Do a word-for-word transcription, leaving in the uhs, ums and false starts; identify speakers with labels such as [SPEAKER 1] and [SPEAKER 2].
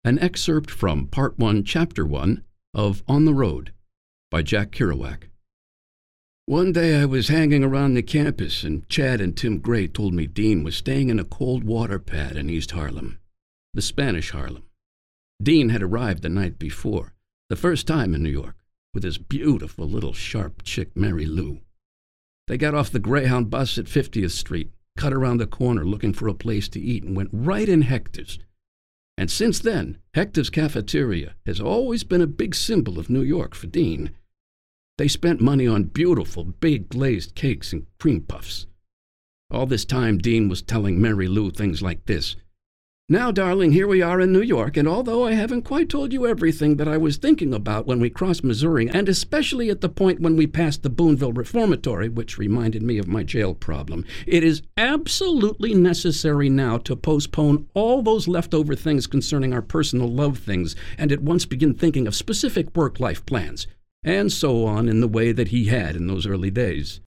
[SPEAKER 1] An excerpt from Part one, Chapter one of On the Road by Jack Kerouac. One day I was hanging around the campus, and Chad and Tim Gray told me Dean was staying in a cold water pad in East Harlem, the Spanish Harlem. Dean had arrived the night before, the first time in New York, with his beautiful little sharp chick Mary Lou. They got off the Greyhound bus at fiftieth Street, cut around the corner looking for a place to eat, and went right in Hector's. And since then, Hector's Cafeteria has always been a big symbol of New York for Dean. They spent money on beautiful, big glazed cakes and cream puffs. All this time, Dean was telling Mary Lou things like this. "Now, darling, here we are in New York, and although I haven't quite told you everything that I was thinking about when we crossed Missouri, and especially at the point when we passed the Boonville Reformatory, which reminded me of my jail problem, it is absolutely necessary now to postpone all those leftover things concerning our personal love things and at once begin thinking of specific work-life plans," and so on in the way that he had in those early days.